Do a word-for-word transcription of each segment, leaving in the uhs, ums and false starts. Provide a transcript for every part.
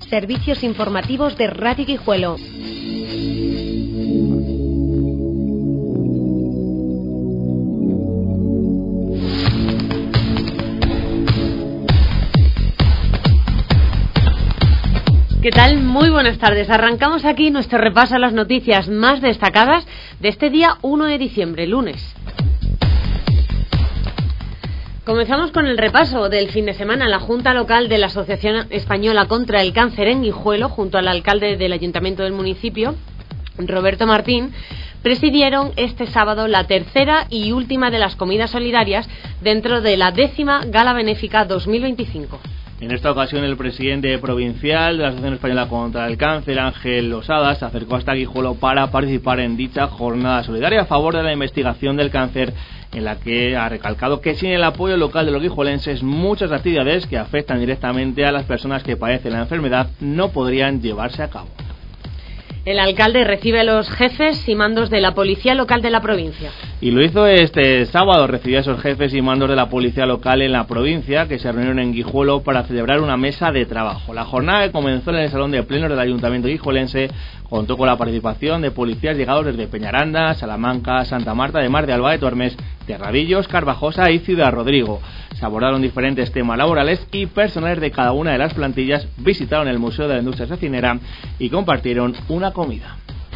Servicios informativos de Radio Guijuelo. ¿Qué tal? Muy buenas tardes. Arrancamos aquí nuestro repaso a las noticias más destacadas de este día uno de diciembre, lunes. Comenzamos con el repaso del fin de semana. La Junta Local de la Asociación Española contra el Cáncer en Guijuelo, junto al alcalde del Ayuntamiento del municipio, Roberto Martín, presidieron este sábado la tercera y última de las comidas solidarias dentro de la décima Gala Benéfica dos mil veinticinco. En esta ocasión, el presidente provincial de la Asociación Española contra el Cáncer, Ángel Losada, se acercó hasta Guijuelo para participar en dicha jornada solidaria a favor de la investigación del cáncer, en la que ha recalcado que sin el apoyo local de los guijuelenses, muchas actividades que afectan directamente a las personas que padecen la enfermedad no podrían llevarse a cabo. El alcalde recibe a los jefes y mandos de la policía local de la provincia. Y lo hizo este sábado, recibió a esos jefes y mandos de la policía local en la provincia, que se reunieron en Guijuelo para celebrar una mesa de trabajo. La jornada, que comenzó en el salón de plenos del Ayuntamiento guijuelense, contó con la participación de policías llegados desde Peñaranda, Salamanca, Santa Marta de Mar de Alba de Tormes, Terradillos, Carvajosa y Ciudad Rodrigo. Se abordaron diferentes temas laborales y personales de cada una de las plantillas, visitaron el Museo de la Industria Chacinera y compartieron una comida.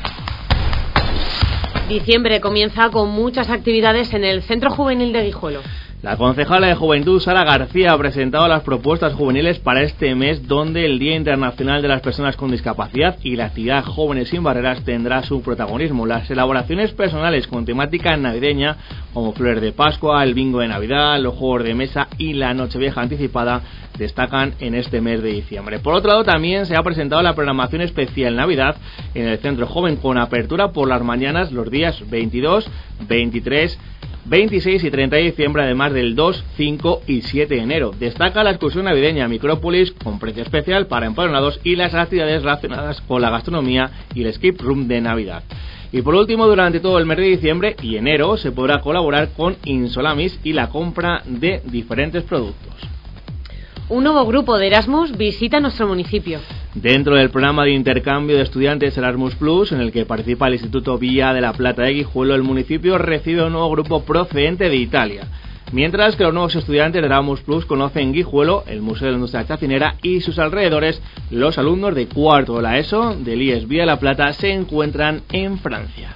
Diciembre comienza con muchas actividades en el Centro Juvenil de Guijuelo. La concejala de Juventud, Sara García, ha presentado las propuestas juveniles para este mes, donde el Día Internacional de las Personas con Discapacidad y la actividad Jóvenes sin Barreras tendrá su protagonismo. Las elaboraciones personales con temática navideña, como flores de Pascua, el bingo de Navidad, los juegos de mesa y la Nochevieja anticipada, destacan en este mes de diciembre. Por otro lado, también se ha presentado la programación especial Navidad en el Centro Joven, con apertura por las mañanas los días veintidós, veintitrés, veintiséis y treinta de diciembre, además del dos, cinco y siete de enero. Destaca la excursión navideña Micrópolis, con precio especial para empadronados, y las actividades relacionadas con la gastronomía y el escape room de Navidad. Y por último, durante todo el mes de diciembre y enero se podrá colaborar con Insolamis y la compra de diferentes productos. Un nuevo grupo de Erasmus visita nuestro municipio. Dentro del programa de intercambio de estudiantes Erasmus Plus, en el que participa el Instituto Villa de la Plata de Guijuelo, el municipio recibe un nuevo grupo procedente de Italia. Mientras que los nuevos estudiantes de Erasmus Plus conocen Guijuelo, el Museo de la Industria Chacinera y sus alrededores, los alumnos de cuarto de la ESO del I E S Villa de la Plata se encuentran en Francia.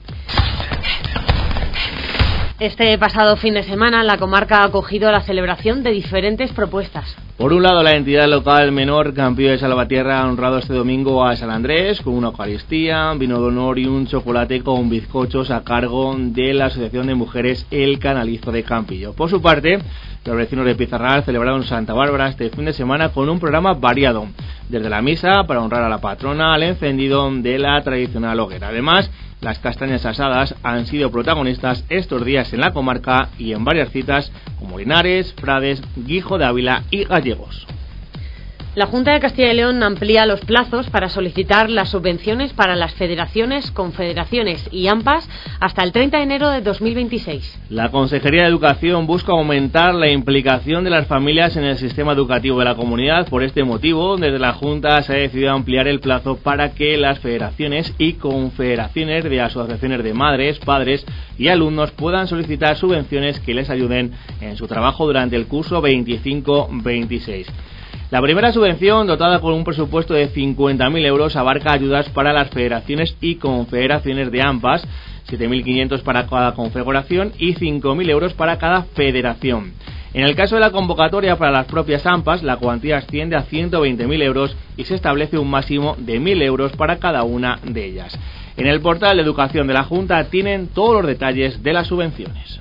Este pasado fin de semana, la comarca ha acogido la celebración de diferentes propuestas. Por un lado, la entidad local menor Campillo de Salvatierra ha honrado este domingo a San Andrés con una eucaristía, vino de honor y un chocolate con bizcochos a cargo de la Asociación de Mujeres El Canalizo de Campillo. Por su parte, los vecinos de Pizarral celebraron Santa Bárbara este fin de semana con un programa variado, desde la misa para honrar a la patrona al encendido de la tradicional hoguera. Además, las castañas asadas han sido protagonistas estos días en la comarca y en varias citas como Linares, Frades, Guijo de Ávila y Gallegos. La Junta de Castilla y León amplía los plazos para solicitar las subvenciones para las federaciones, confederaciones y AMPAs hasta el treinta de enero de dos mil veintiséis. La Consejería de Educación busca aumentar la implicación de las familias en el sistema educativo de la comunidad. Por este motivo, desde la Junta se ha decidido ampliar el plazo para que las federaciones y confederaciones de asociaciones de madres, padres y alumnos puedan solicitar subvenciones que les ayuden en su trabajo durante el curso veinticinco veintiséis. La primera subvención, dotada con un presupuesto de cincuenta mil euros, abarca ayudas para las federaciones y confederaciones de AMPAs, siete mil quinientos para cada confederación y cinco mil euros para cada federación. En el caso de la convocatoria para las propias AMPAs, la cuantía asciende a ciento veinte mil euros y se establece un máximo de mil euros para cada una de ellas. En el portal de Educación de la Junta tienen todos los detalles de las subvenciones.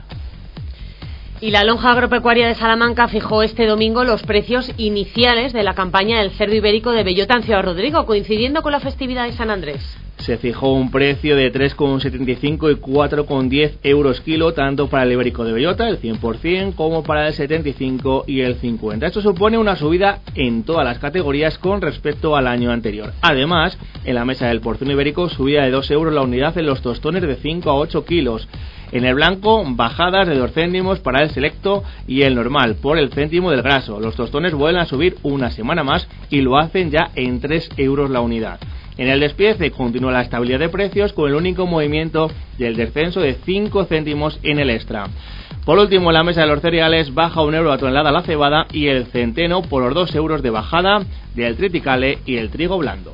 Y la lonja agropecuaria de Salamanca fijó este domingo los precios iniciales de la campaña del cerdo ibérico de bellota en Ciudad Rodrigo, coincidiendo con la festividad de San Andrés. Se fijó un precio de tres con setenta y cinco y cuatro con diez euros kilo, tanto para el ibérico de bellota, el cien por ciento, como para el setenta y cinco y el cincuenta. Esto supone una subida en todas las categorías con respecto al año anterior. Además, en la mesa del porcino ibérico, subida de dos euros la unidad en los tostones de cinco a ocho kilos. En el blanco, bajadas de dos céntimos para el selecto y el normal, por el céntimo del graso. Los tostones vuelven a subir una semana más y lo hacen ya en tres euros la unidad. En el despiece continúa la estabilidad de precios con el único movimiento del descenso de cinco céntimos en el extra. Por último, en la mesa de los cereales baja un euro a tonelada la cebada y el centeno por los dos euros de bajada del triticale y el trigo blando.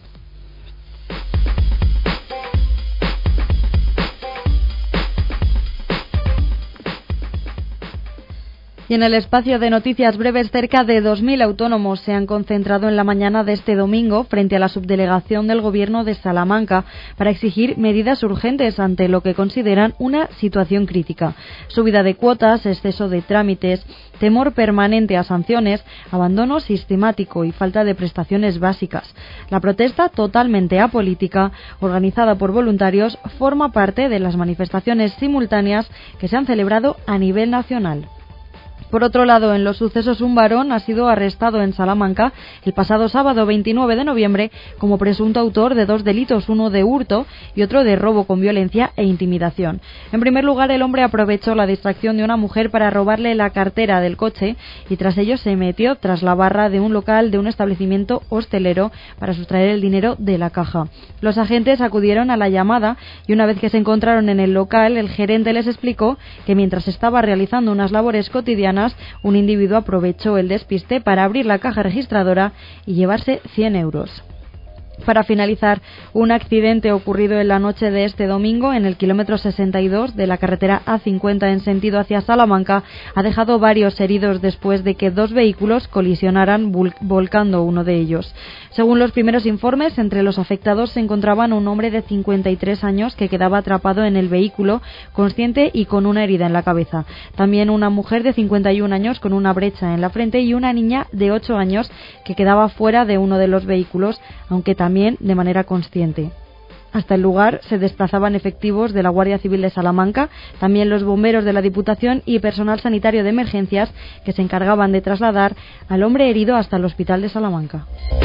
Y en el espacio de noticias breves, cerca de dos mil autónomos se han concentrado en la mañana de este domingo frente a la subdelegación del Gobierno de Salamanca para exigir medidas urgentes ante lo que consideran una situación crítica. Subida de cuotas, exceso de trámites, temor permanente a sanciones, abandono sistemático y falta de prestaciones básicas. La protesta, totalmente apolítica, organizada por voluntarios, forma parte de las manifestaciones simultáneas que se han celebrado a nivel nacional. Por otro lado, en los sucesos, un varón ha sido arrestado en Salamanca el pasado sábado veintinueve de noviembre como presunto autor de dos delitos, uno de hurto y otro de robo con violencia e intimidación. En primer lugar, el hombre aprovechó la distracción de una mujer para robarle la cartera del coche y tras ello se metió tras la barra de un local de un establecimiento hostelero para sustraer el dinero de la caja. Los agentes acudieron a la llamada y una vez que se encontraron en el local, el gerente les explicó que mientras estaba realizando unas labores cotidianas, un individuo aprovechó el despiste para abrir la caja registradora y llevarse cien euros. Para finalizar, un accidente ocurrido en la noche de este domingo en el kilómetro sesenta y dos de la carretera A cincuenta en sentido hacia Salamanca ha dejado varios heridos después de que dos vehículos colisionaran volcando uno de ellos. Según los primeros informes, entre los afectados se encontraban un hombre de cincuenta y tres años que quedaba atrapado en el vehículo, consciente y con una herida en la cabeza. También una mujer de cincuenta y un años con una brecha en la frente y una niña de ocho años que quedaba fuera de uno de los vehículos, aunque también de manera consciente. Hasta el lugar se desplazaban efectivos de la Guardia Civil de Salamanca, también los bomberos de la Diputación y personal sanitario de emergencias que se encargaban de trasladar al hombre herido hasta el hospital de Salamanca.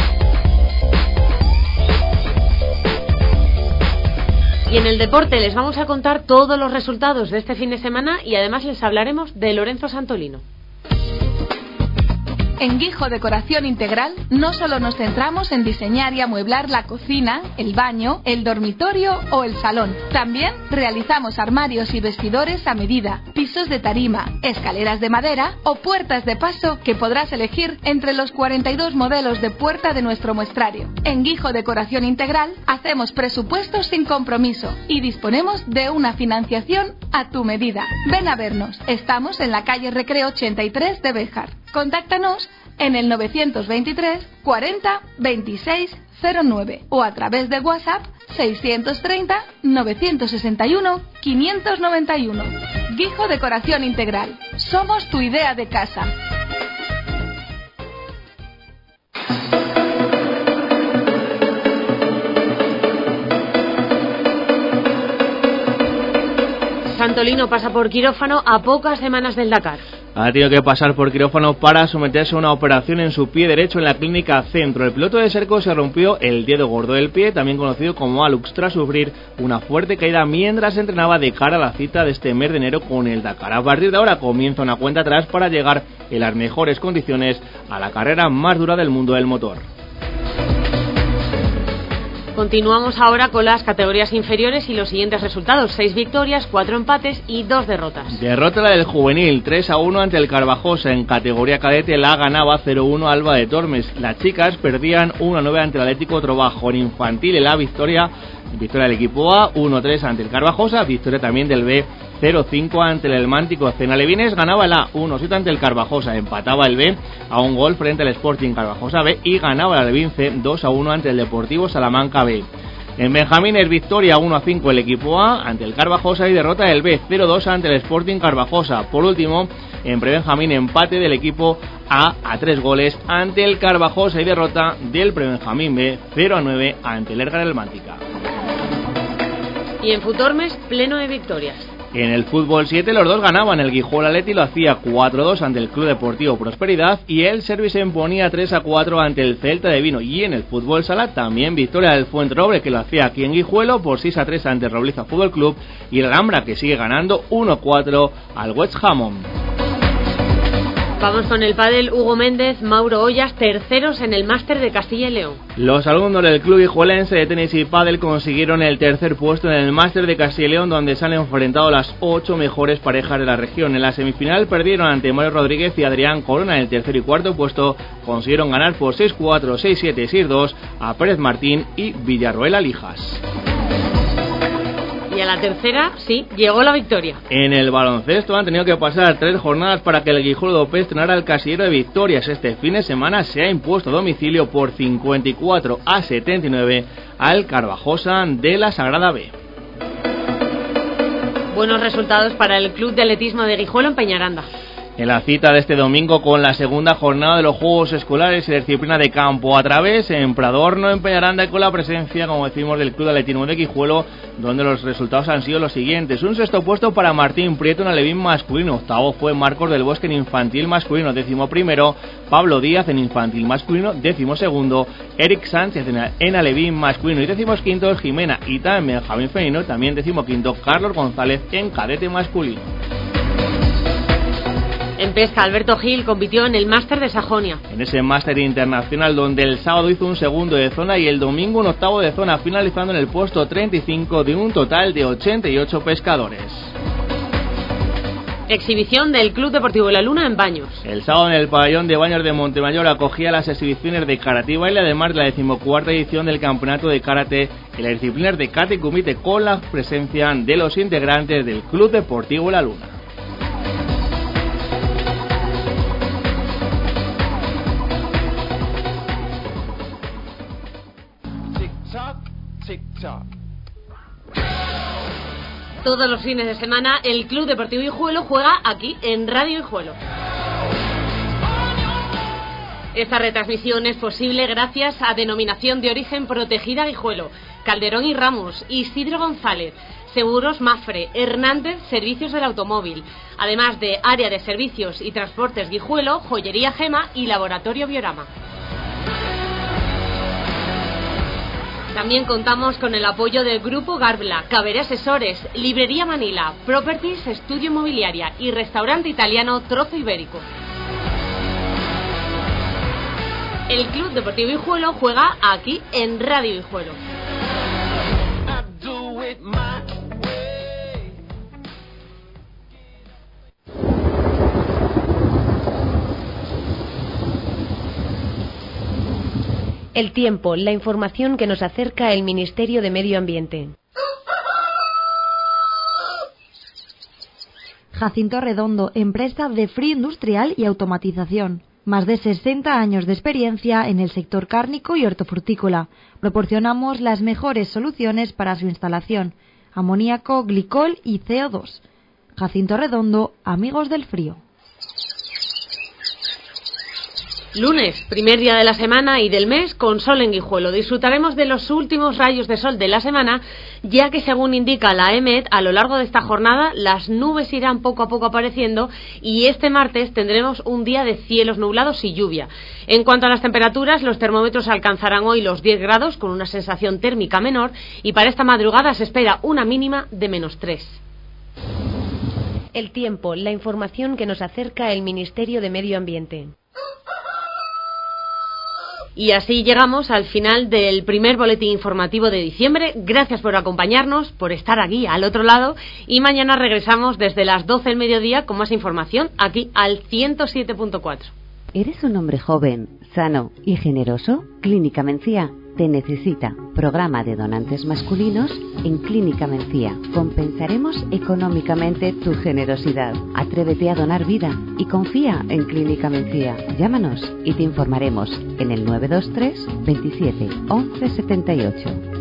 Y en el deporte les vamos a contar todos los resultados de este fin de semana y además les hablaremos de Lorenzo Santolino. En Guijo Decoración Integral no solo nos centramos en diseñar y amueblar la cocina, el baño, el dormitorio o el salón. También realizamos armarios y vestidores a medida, pisos de tarima, escaleras de madera o puertas de paso que podrás elegir entre los cuarenta y dos modelos de puerta de nuestro muestrario. En Guijo Decoración Integral hacemos presupuestos sin compromiso y disponemos de una financiación a tu medida. Ven a vernos. Estamos en la calle Recreo ochenta y tres de Béjar. Contáctanos en el novecientos veintitrés cuarenta veintiséis cero nueve o a través de WhatsApp seiscientos treinta novecientos sesenta y uno quinientos noventa y uno. Guijo Decoración Integral. Somos tu idea de casa. Santolino pasa por quirófano a pocas semanas del Dakar. Ha tenido que pasar por quirófano para someterse a una operación en su pie derecho en la clínica Centro. El piloto de Serco se rompió el dedo gordo del pie, también conocido como hallux, tras sufrir una fuerte caída mientras entrenaba de cara a la cita de este mes de enero con el Dakar. A partir de ahora comienza una cuenta atrás para llegar en las mejores condiciones a la carrera más dura del mundo del motor. Continuamos ahora con las categorías inferiores y los siguientes resultados: seis victorias, cuatro empates y dos derrotas. Derrota la del juvenil, tres a uno ante el Carvajosa. En categoría cadete la ganaba cero uno Alba de Tormes. Las chicas perdían uno a nueve ante el Atlético Trobajo. En infantil la victoria, victoria del equipo A, uno a tres ante el Carvajosa, victoria también del B, cero cinco ante el Elmántico. Cenalevines ganaba el A, uno a siete ante el Carvajosa, empataba el B a un gol frente al Sporting Carvajosa B y ganaba el Alvince dos a uno ante el Deportivo Salamanca B. En Benjamines, victoria uno a cinco el equipo A ante el Carvajosa y derrota del B, cero dos ante el Sporting Carvajosa. Por último, en Prebenjamín, empate del equipo A a tres goles ante el Carvajosa y derrota del Prebenjamín B, cero a nueve ante el Erga del Mántica. Y en Futormes, pleno de victorias. En el fútbol siete los dos ganaban, el Guijuelo Athletic lo hacía cuatro a dos ante el Club Deportivo Prosperidad y el Servi se imponía tres a cuatro ante el Celta de Vino. Y en el fútbol sala también victoria del Fuenteroble, que lo hacía aquí en Guijuelo por seis a tres ante el Robliza Fútbol Club, y el Alhambra, que sigue ganando uno a cuatro al West Hammond. Vamos con el pádel. Hugo Méndez, Mauro Ollas, terceros en el Máster de Castilla y León. Los alumnos del Club Guijuelense de Tenis y Pádel consiguieron el tercer puesto en el Máster de Castilla y León, donde se han enfrentado las ocho mejores parejas de la región. En la semifinal perdieron ante Mario Rodríguez y Adrián Corona. En el tercer y cuarto puesto consiguieron ganar por seis cuatro, seis siete y seis dos a Pérez Martín y Villarroel Alijas. Y a la tercera, sí, llegó la victoria. En el baloncesto han tenido que pasar tres jornadas para que el Guijuelo Dopé estrenara el casillero de victorias. Este fin de semana se ha impuesto a domicilio por cincuenta y cuatro a setenta y nueve al Carvajosa de la Sagrada B. Buenos resultados para el Club de Atletismo de Guijuelo en Peñaranda. En la cita de este domingo con la segunda jornada de los Juegos Escolares y la disciplina de campo a través en Pradorno, en Peñaranda, y con la presencia, como decimos, del Club de Atletismo de Guijuelo, donde los resultados han sido los siguientes. Un sexto puesto para Martín Prieto en alevín masculino. Octavo fue Marcos del Bosque en infantil masculino. Décimo primero, Pablo Díaz en infantil masculino. Décimo segundo, Eric Sánchez en alevín masculino. Y décimos quinto, Jimena Ita en Benjamín femenino. También décimo quinto, Carlos González en cadete masculino. En pesca, Alberto Gil compitió en el Máster de Sajonia. En ese Máster internacional, donde el sábado hizo un segundo de zona y el domingo un octavo de zona, finalizando en el puesto treinta y cinco de un total de ochenta y ocho pescadores. Exhibición del Club Deportivo La Luna en Baños. El sábado en el pabellón de Baños de Montemayor acogía las exhibiciones de karate y baile, además de la decimocuarta edición del campeonato de karate en las disciplinas de kata y kumite, con la presencia de los integrantes del Club Deportivo La Luna. Todos los fines de semana el Club Deportivo Guijuelo juega aquí en Radio Guijuelo. Esta retransmisión es posible gracias a Denominación de Origen Protegida Guijuelo, Calderón y Ramos, Isidro González, Seguros Mafre, Hernández Servicios del Automóvil, además de Área de Servicios y Transportes Guijuelo, Joyería Gema y Laboratorio Biorama. También contamos con el apoyo del Grupo Garbla, Caberé Asesores, Librería Manila, Properties, Estudio Inmobiliaria y Restaurante Italiano Trozo Ibérico. El Club Deportivo Guijuelo juega aquí en Radio Guijuelo. El tiempo, la información que nos acerca el Ministerio de Medio Ambiente. Jacinto Redondo, empresa de frío industrial y automatización. Más de sesenta años de experiencia en el sector cárnico y hortofrutícola. Proporcionamos las mejores soluciones para su instalación: amoníaco, glicol y C O dos. Jacinto Redondo, amigos del frío. Lunes, primer día de la semana y del mes, con sol en Guijuelo. Disfrutaremos de los últimos rayos de sol de la semana, ya que según indica la E M E T, a lo largo de esta jornada las nubes irán poco a poco apareciendo y este martes tendremos un día de cielos nublados y lluvia. En cuanto a las temperaturas, los termómetros alcanzarán hoy los diez grados con una sensación térmica menor y para esta madrugada se espera una mínima de menos tres. El tiempo, la información que nos acerca el Ministerio de Medio Ambiente. Y así llegamos al final del primer boletín informativo de diciembre. Gracias por acompañarnos, por estar aquí al otro lado. Y mañana regresamos desde las doce del mediodía con más información aquí al ciento siete punto cuatro. ¿Eres un hombre joven, sano y generoso? Clínica Mencía te necesita. Programa de donantes masculinos en Clínica Mencía. Compensaremos económicamente tu generosidad. Atrévete a donar vida y confía en Clínica Mencía. Llámanos y te informaremos en el nueve dos tres, veintisiete, once setenta y ocho.